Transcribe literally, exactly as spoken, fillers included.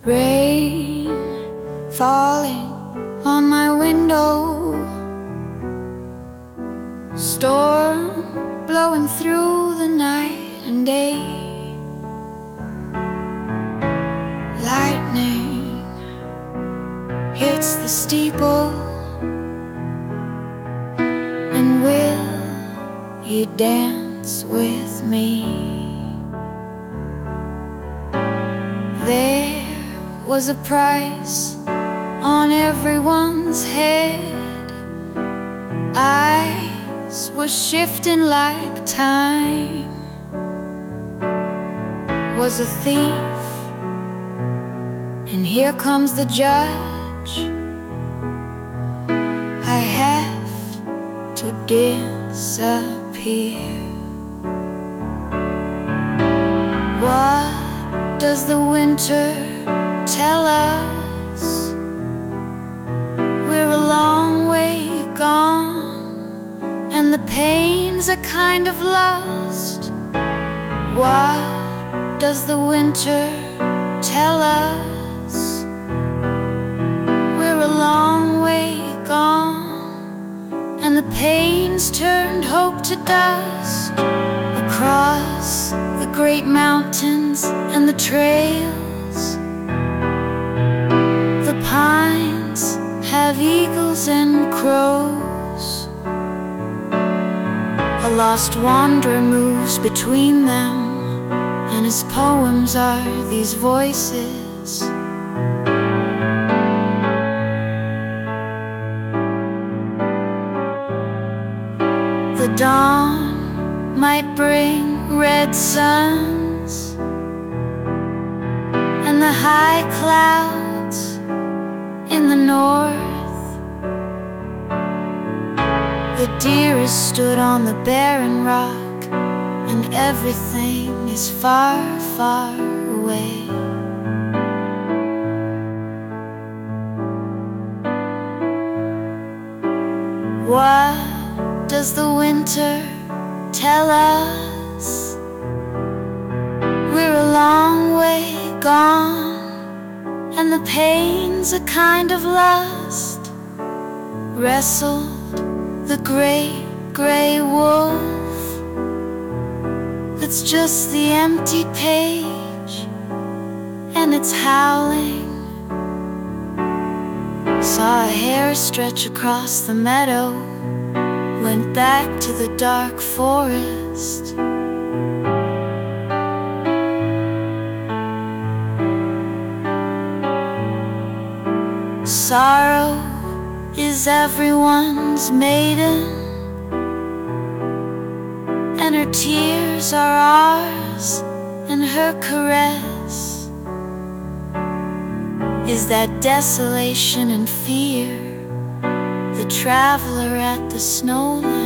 Rain falling on my window, storm blowing through the night and day, lightning hits the steeple, and will you dance with me? There was a price on everyone's head. Eyes were shifting like time. Was a thief, and here comes the judge. I have to disappear. What does the winter tell us? We're a long way gone, and the pain's a kind of lust. What does the winter tell us? We're a long way gone, and the pain's turned hope to dust. Across the great mountains and the trails, the pines have eagles and crows. A lost wanderer moves between them, and his poems are these voices. The dawn might bring red suns and the high clouds in the north. The deer is stood on the barren rock, and everything is far, far away. What does the winter tell us? We're a long way gone, and the pain's a kind of lust. Wrestled the great gray wolf that's just the empty page, and it's howling. Saw a hare stretch across the meadow, went back to the dark forest. Sorrow is everyone's maiden, and her tears are ours, and her caress is that desolation and fear, the traveler at the snowline.